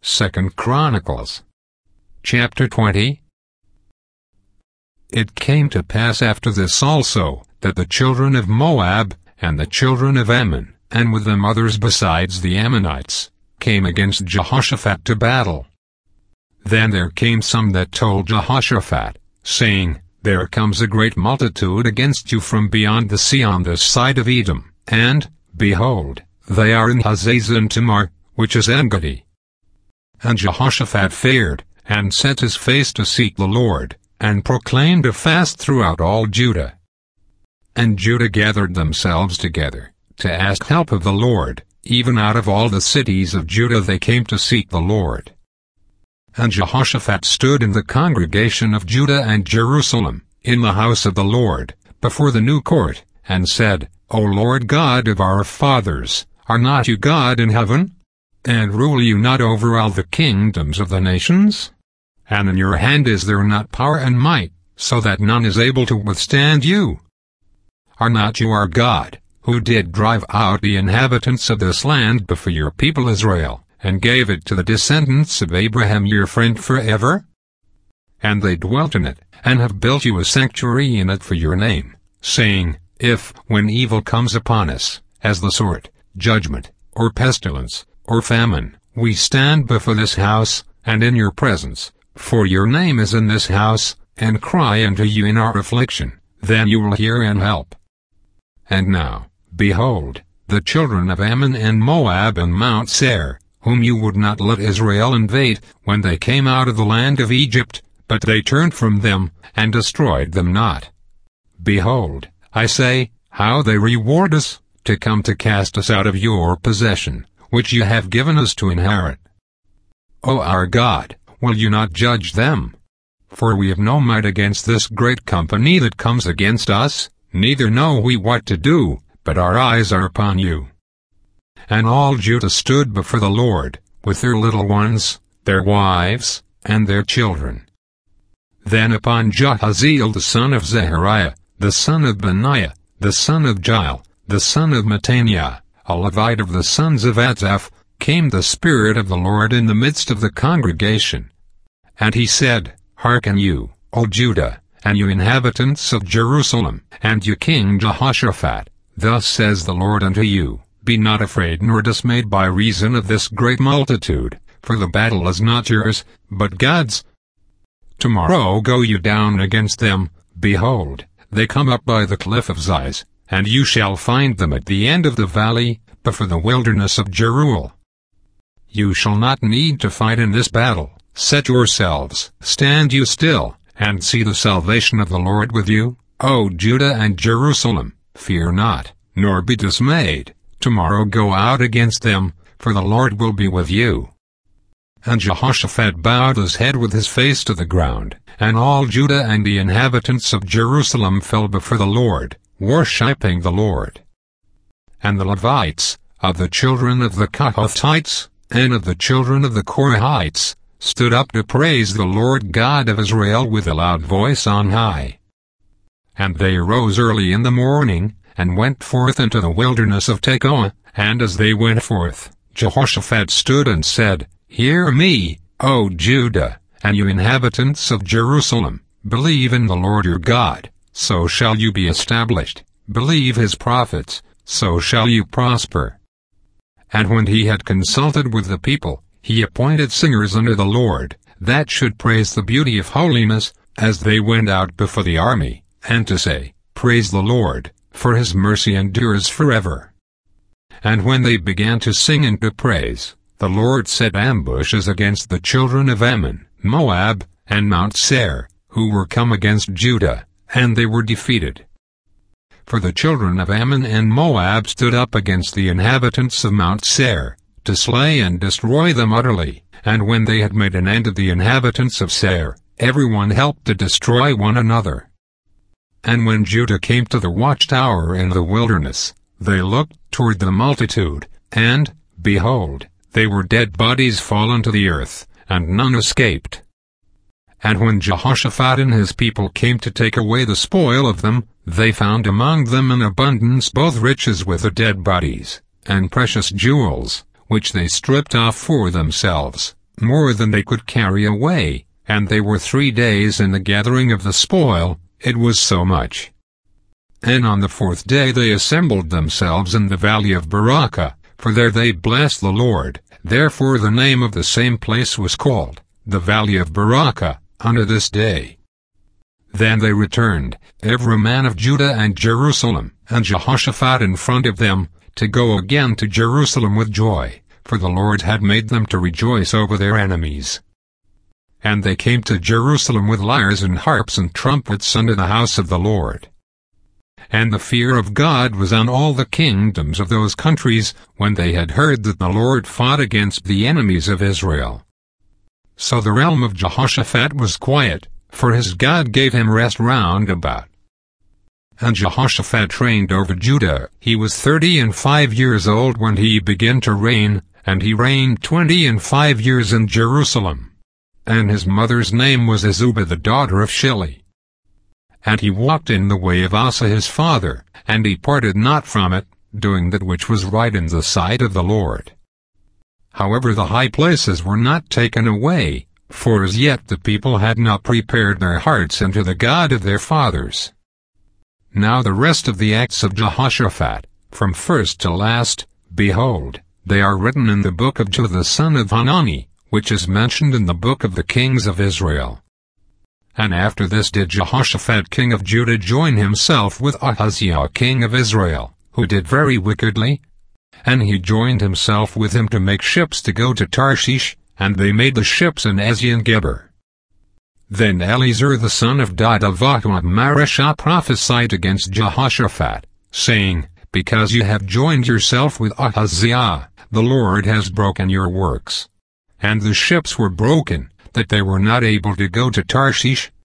2 Chronicles chapter 20. It came to pass after this also, that the children of Moab, and the children of Ammon, and with them others besides the Ammonites, came against Jehoshaphat to battle. Then there came some that told Jehoshaphat, saying, There comes a great multitude against you from beyond the sea on this side of Edom, and, behold, they are in Hazazon Tamar, which is En-gedi. And Jehoshaphat feared, and set his face to seek the Lord, and proclaimed a fast throughout all Judah. And Judah gathered themselves together, to ask help of the Lord, even out of all the cities of Judah they came to seek the Lord. And Jehoshaphat stood in the congregation of Judah and Jerusalem, in the house of the Lord, before the new court, and said, O Lord God of our fathers, are not you God in heaven? And rule you not over all the kingdoms of the nations? And in your hand is there not power and might, so that none is able to withstand you? Are not you our God, who did drive out the inhabitants of this land before your people Israel, and gave it to the descendants of Abraham your friend forever? And they dwelt in it, and have built you a sanctuary in it for your name, saying, If, when evil comes upon us, as the sword, judgment, or pestilence, or famine, we stand before this house, and in your presence, for your name is in this house, and cry unto you in our affliction, then you will hear and help. And now, behold, the children of Ammon and Moab and Mount Seir, whom you would not let Israel invade, when they came out of the land of Egypt, but they turned from them, and destroyed them not. Behold, I say, how they reward us, to come to cast us out of your possession, which you have given us to inherit. O our God, will you not judge them? For we have no might against this great company that comes against us, neither know we what to do, but our eyes are upon you. And all Judah stood before the Lord, with their little ones, their wives, and their children. Then upon Jahaziel the son of Zechariah, the son of Benaiah, the son of Jael, the son of Mattaniah, a Levite of the sons of Asaph, came the Spirit of the Lord in the midst of the congregation. And he said, Hearken you, O Judah, and you inhabitants of Jerusalem, and you King Jehoshaphat, thus says the Lord unto you, Be not afraid nor dismayed by reason of this great multitude, for the battle is not yours, but God's. Tomorrow go you down against them, behold, they come up by the cliff of Ziz, and you shall find them at the end of the valley, before the wilderness of Jeruel. You shall not need to fight in this battle. Set yourselves, stand you still, and see the salvation of the Lord with you, O Judah and Jerusalem. Fear not, nor be dismayed. Tomorrow go out against them, for the Lord will be with you. And Jehoshaphat bowed his head with his face to the ground, and all Judah and the inhabitants of Jerusalem fell before the Lord, worshipping the Lord. And the Levites, of the children of the Kohathites, and of the children of the Korahites, stood up to praise the Lord God of Israel with a loud voice on high. And they arose early in the morning, and went forth into the wilderness of Tekoa, and as they went forth, Jehoshaphat stood and said, Hear me, O Judah, and you inhabitants of Jerusalem, believe in the Lord your God, so shall you be established, believe his prophets, so shall you prosper. And when he had consulted with the people, he appointed singers unto the Lord, that should praise the beauty of holiness, as they went out before the army, and to say, Praise the Lord, for his mercy endures forever. And when they began to sing and to praise, the Lord set ambushes against the children of Ammon, Moab, and Mount Seir, who were come against Judah, and they were defeated. For the children of Ammon and Moab stood up against the inhabitants of Mount Seir, to slay and destroy them utterly, and when they had made an end of the inhabitants of Seir, everyone helped to destroy one another. And when Judah came to the watchtower in the wilderness, they looked toward the multitude, and, behold, they were dead bodies fallen to the earth, and none escaped. And when Jehoshaphat and his people came to take away the spoil of them, they found among them in abundance both riches with the dead bodies, and precious jewels, which they stripped off for themselves, more than they could carry away, and they were 3 days in the gathering of the spoil, it was so much. And on the 4th day they assembled themselves in the valley of Berachah, for there they blessed the Lord. Therefore the name of the same place was called, the valley of Berachah, unto this day. Then they returned, every man of Judah and Jerusalem, and Jehoshaphat in front of them, to go again to Jerusalem with joy, for the Lord had made them to rejoice over their enemies. And they came to Jerusalem with lyres and harps and trumpets unto the house of the Lord. And the fear of God was on all the kingdoms of those countries, when they had heard that the Lord fought against the enemies of Israel. So the realm of Jehoshaphat was quiet, for his God gave him rest round about. And Jehoshaphat reigned over Judah. He was 35 years old when he began to reign, and he reigned 25 years in Jerusalem. And his mother's name was Azubah the daughter of Shili. And he walked in the way of Asa his father, and he parted not from it, doing that which was right in the sight of the Lord. However, the high places were not taken away, for as yet the people had not prepared their hearts unto the God of their fathers. Now the rest of the acts of Jehoshaphat, from first to last, behold, they are written in the book of Jehu the son of Hanani, which is mentioned in the book of the kings of Israel. And after this did Jehoshaphat king of Judah join himself with Ahaziah king of Israel, who did very wickedly. And he joined himself with him to make ships to go to Tarshish, and they made the ships in Ezion-Geber. Then Eliezer the son of Dodavah of Mareshah prophesied against Jehoshaphat, saying, Because you have joined yourself with Ahaziah, the Lord has broken your works. And the ships were broken, that they were not able to go to Tarshish,